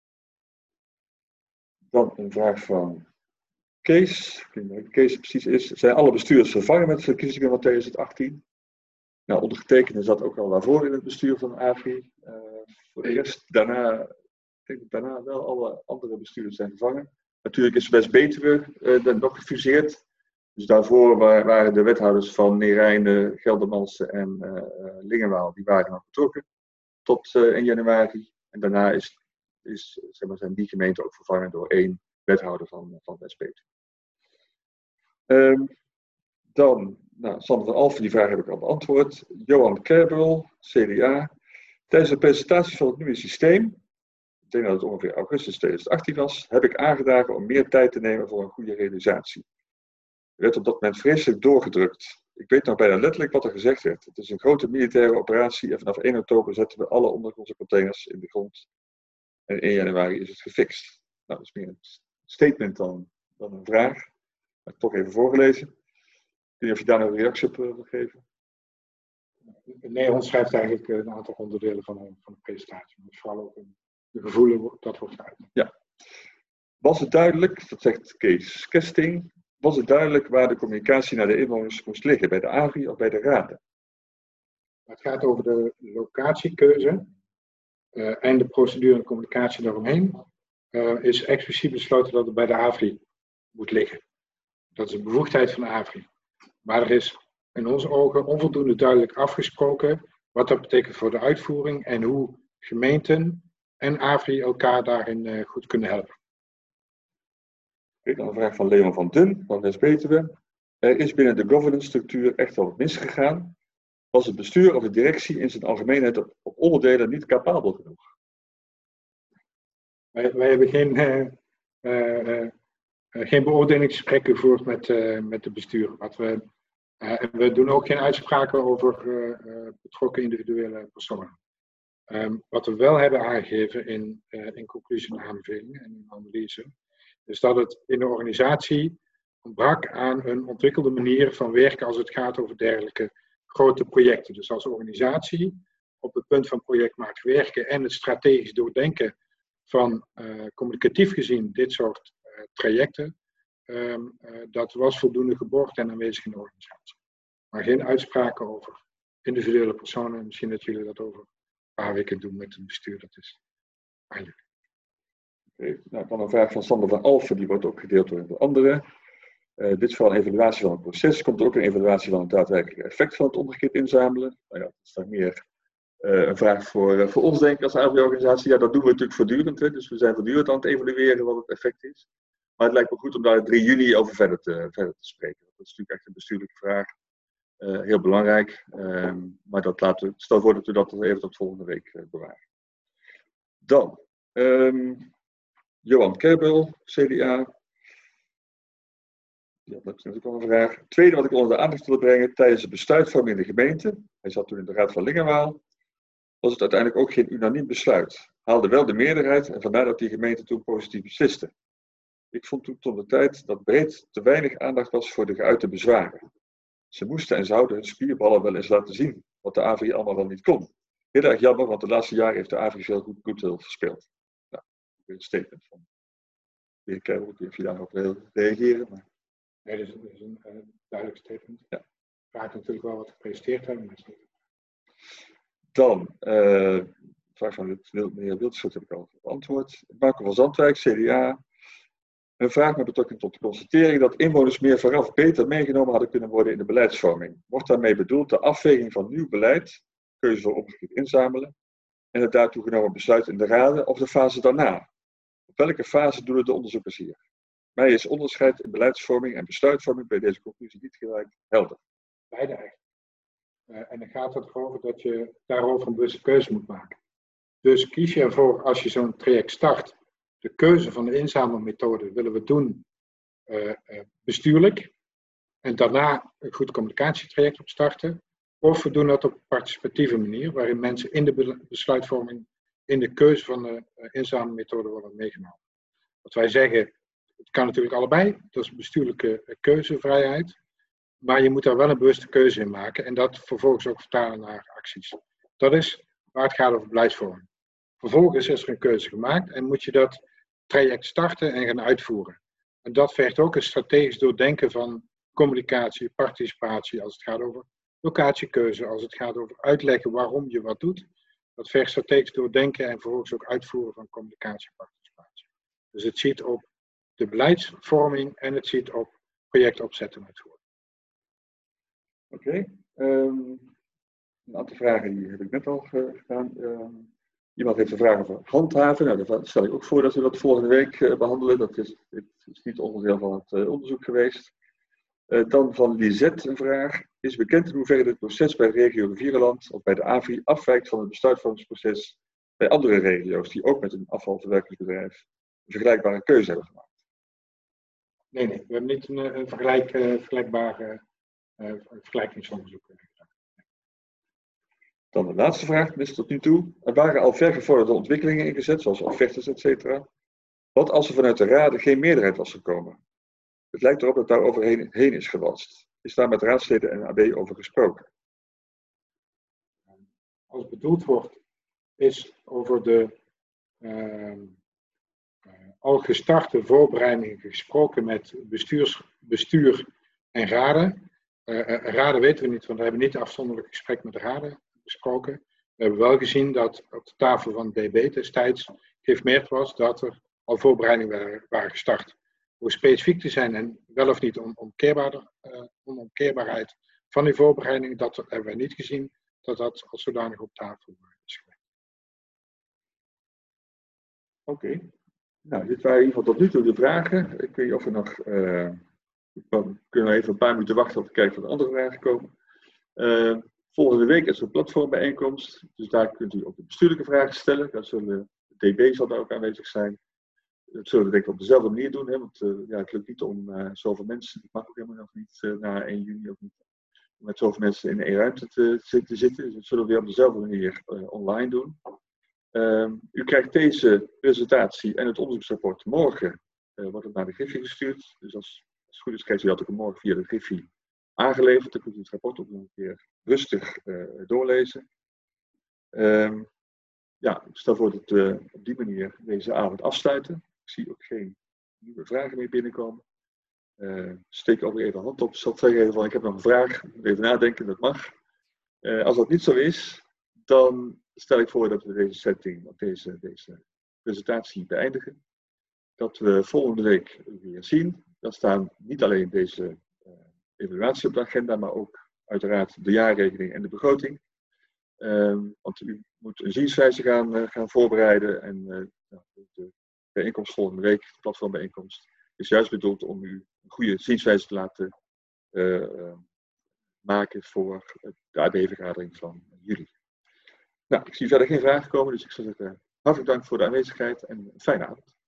Dan een vraag van Kees. Ik weet niet wat Kees precies is. Zijn alle bestuurders vervangen met de verkiezingen van tweeduizend achttien? Nou, ondergetekende zat ook al daarvoor in het bestuur van A V I. Uh, voor de rest, daarna, ik denk dat daarna wel alle andere bestuurders zijn vervangen. Natuurlijk is West-Betuwe uh, nog gefuseerd. Dus daarvoor waren de wethouders van Neerijnen, Geldermalsen en uh, Lingenwaal, die waren nog betrokken tot uh, in januari. En daarna is, is, zeg maar, zijn die gemeenten ook vervangen door één wethouder van, van West-Betuwe. Um, dan, nou, Sander van Alphen, die vraag heb ik al beantwoord. Johan Kerbel, C D A. Tijdens de presentatie van het nieuwe systeem, ik denk dat het ongeveer augustus tweeduizend achttien was, heb ik aangedragen om meer tijd te nemen voor een goede realisatie. Er werd op dat moment vreselijk doorgedrukt. Ik weet nog bijna letterlijk wat er gezegd werd. Het is een grote militaire operatie en vanaf één oktober zetten we alle ondergrondse containers in de grond. En één januari is het gefixt. Nou, dat is meer een statement dan, dan een vraag. Maar toch even voorgelezen. Ik weet niet of je daar nog een reactie op wil geven. Nee, ons schrijft eigenlijk een aantal onderdelen van de, van de presentatie. Maar vooral ook een, de gevoelen dat wordt geuit. Ja. Was het duidelijk, dat zegt Kees Kesting, was het duidelijk waar de communicatie naar de inwoners moest liggen? Bij de A V I of bij de raden? Het gaat over de locatiekeuze uh, en de procedure en communicatie daaromheen. Uh, is expliciet besloten dat het bij de A V I moet liggen. Dat is een bevoegdheid van de A V I. Maar er is in onze ogen onvoldoende duidelijk afgesproken wat dat betekent voor de uitvoering en hoe gemeenten en A V I elkaar daarin uh, goed kunnen helpen. Oké, dan een vraag van Leon van Dun van West-Betuwe. Er is binnen de governance structuur echt wel wat misgegaan. Was het bestuur of de directie in zijn algemeenheid op, op onderdelen niet capabel genoeg? Wij, wij hebben geen, uh, uh, uh, geen beoordelingsgesprekken gevoerd met, uh, met de bestuur. Wat we, uh, en we doen ook geen uitspraken over uh, uh, betrokken individuele personen. Um, wat we wel hebben aangegeven in, uh, in conclusie en aanbevelingen en in analyse, is dat het in de organisatie ontbrak aan een ontwikkelde manier van werken als het gaat over dergelijke grote projecten. Dus als organisatie op het punt van projectmatig werken en het strategisch doordenken van uh, communicatief gezien dit soort uh, trajecten, um, uh, dat was voldoende geborgd en aanwezig in de organisatie. Maar geen uitspraken over individuele personen. Misschien dat jullie dat over een paar weken doen met het bestuur. Dat is eigenlijk. Okay, nou, dan een vraag van Sander van Alphen, die wordt ook gedeeld door de anderen. Uh, dit is vooral een evaluatie van het proces. Komt er ook een evaluatie van het daadwerkelijke effect van het omgekeerd inzamelen? Nou ja, dat is dan meer uh, een vraag voor, uh, voor ons, denk ik, als A V I-organisatie. Ja, dat doen we natuurlijk voortdurend. Hè? Dus we zijn voortdurend aan het evalueren wat het effect is. Maar het lijkt me goed om daar drie juni over verder te, verder te spreken. Dat is natuurlijk echt een bestuurlijke vraag. Uh, heel belangrijk. Uh, maar dat laten we, stel voor dat we dat even tot volgende week uh, bewaren. Dan, um, Johan Kerbel, C D A. Ja, dat is natuurlijk wel een vraag. Het tweede wat ik onder de aandacht wil brengen, tijdens de besluitvorming in de gemeente, hij zat toen in de Raad van Lingenwaal, was het uiteindelijk ook geen unaniem besluit. Haalde wel de meerderheid en vandaar dat die gemeente toen positief besliste. Ik vond toen tot de tijd dat breed te weinig aandacht was voor de geuite bezwaren. Ze moesten en zouden hun spierballen wel eens laten zien, wat de A V I allemaal wel niet kon. Heel erg jammer, want de laatste jaren heeft de A V I veel goed goodwill verspeeld. Nou, weer een statement van de heer Kerbel, ik weet niet of je daarop wil reageren. Maar... Nee, dat is, dat is een uh, duidelijk statement. Ja. Vraagt natuurlijk wel wat gepresenteerd hebben. Maar... Dan, uh, de vraag van de meneer Wildschut heb ik al beantwoord. Marco van Zandwijk, C D A. Een vraag met betrekking tot de constatering dat inwoners meer vooraf beter meegenomen hadden kunnen worden in de beleidsvorming. Wordt daarmee bedoeld de afweging van nieuw beleid, keuze voor omgekeerd inzamelen, en het daartoe genomen besluit in de raden of de fase daarna? Op welke fase doen de onderzoekers hier? Mij is onderscheid in beleidsvorming en besluitvorming bij deze conclusie niet gelijk helder. Beide eigenlijk. Uh, en dan gaat het erover dat je daarover een bewuste keuze moet maken. Dus kies je ervoor, als je zo'n traject start, de keuze van de inzamelmethode willen we doen uh, uh, bestuurlijk. En daarna een goed communicatietraject opstarten. Of we doen dat op een participatieve manier, waarin mensen in de besluitvorming, in de keuze van de uh, inzamelmethode worden meegenomen. Wat wij zeggen, het kan natuurlijk allebei, dat is bestuurlijke keuzevrijheid. Maar je moet daar wel een bewuste keuze in maken en dat vervolgens ook vertalen naar acties. Dat is waar het gaat over beleidsvorming. Vervolgens is er een keuze gemaakt en moet je dat traject starten en gaan uitvoeren. En dat vergt ook een strategisch doordenken van communicatie, participatie, als het gaat over locatiekeuze, als het gaat over uitleggen waarom je wat doet. Dat vergt strategisch doordenken en vervolgens ook uitvoeren van communicatie en participatie. Dus het ziet op de beleidsvorming en het ziet op projectopzet en uitvoering. Oké, okay. um, een aantal vragen die heb ik net al uh, gedaan. Um, iemand heeft een vraag over handhaven. Nou, daar stel ik ook voor dat we dat volgende week uh, behandelen. Dat is, dit is niet onderdeel van het uh, onderzoek geweest. Uh, dan van Lisette een vraag. Is bekend in hoeverre dit proces bij de regio Rivierenland of bij de A V I afwijkt van het besluitvormingsproces bij andere regio's die ook met een afvalverwerkingsbedrijf een vergelijkbare keuze hebben gemaakt? Nee, nee, we hebben niet een, een vergelijk, uh, vergelijkbare uh, vergelijkingsonderzoek gedaan. Dan de laatste vraag, tenminste tot nu toe. Er waren al vergevorderde ontwikkelingen ingezet, zoals offertes, et cetera. Wat als er vanuit de raden geen meerderheid was gekomen? Het lijkt erop dat daar overheen heen is gewalst. Is daar met raadsleden en A B over gesproken? Als bedoeld wordt, is over de uh, uh, al gestarte voorbereidingen gesproken met bestuurs, bestuur en raden. Uh, uh, raden weten we niet, want we hebben niet afzonderlijk gesprek met de raden besproken. We hebben wel gezien dat op de tafel van D B destijds geïnformeerd was dat er al voorbereidingen waren, waren gestart. Hoe specifiek te zijn en wel of niet onomkeerbaar, uh, onomkeerbaarheid van die voorbereidingen, dat hebben wij niet gezien, dat dat als zodanig op tafel is gelegd. Oké. Okay. Nou, dit waren in ieder geval tot nu toe de vragen. Ik weet niet of we nog... Uh, we kunnen even een paar minuten wachten om te kijken of er andere vragen komen. Uh, volgende week is er een platformbijeenkomst. Dus daar kunt u ook de bestuurlijke vragen stellen. Daar zullen, de D B zal daar ook aanwezig zijn. Dat zullen we denk ik op dezelfde manier doen. Hè? Want uh, ja, het lukt niet om uh, zoveel mensen, dat mag ook helemaal nog niet uh, na één juni ook niet, om met zoveel mensen in één ruimte te, te zitten. Dus dat zullen we weer op dezelfde manier uh, online doen. Um, u krijgt deze presentatie en het onderzoeksrapport morgen, uh, wordt het naar de Griffie gestuurd. Dus als, als het goed is krijgt u dat ook morgen via de Griffie aangeleverd. Dan kunt u het rapport ook nog een keer rustig uh, doorlezen. Um, ja, ik stel voor dat we op die manier deze avond afsluiten. Ik zie ook geen nieuwe vragen meer binnenkomen. Uh, steek ook weer even een hand op. Ik zal zeggen van ik heb nog een vraag. Even nadenken, dat mag. Uh, als dat niet zo is, dan stel ik voor dat we deze setting, of deze, deze presentatie beëindigen. Dat we volgende week weer zien. Daar staan niet alleen deze uh, evaluatie op de agenda, maar ook uiteraard de jaarrekening en de begroting. Um, want u moet een zienswijze gaan, uh, gaan voorbereiden en uh, de bijeenkomst volgende week, de platformbijeenkomst, is juist bedoeld om u een goede zienswijze te laten uh, uh, maken voor de A D-vergadering van juli. Nou, ik zie verder geen vragen komen, dus ik zou zeggen, hartelijk dank voor de aanwezigheid en een fijne avond.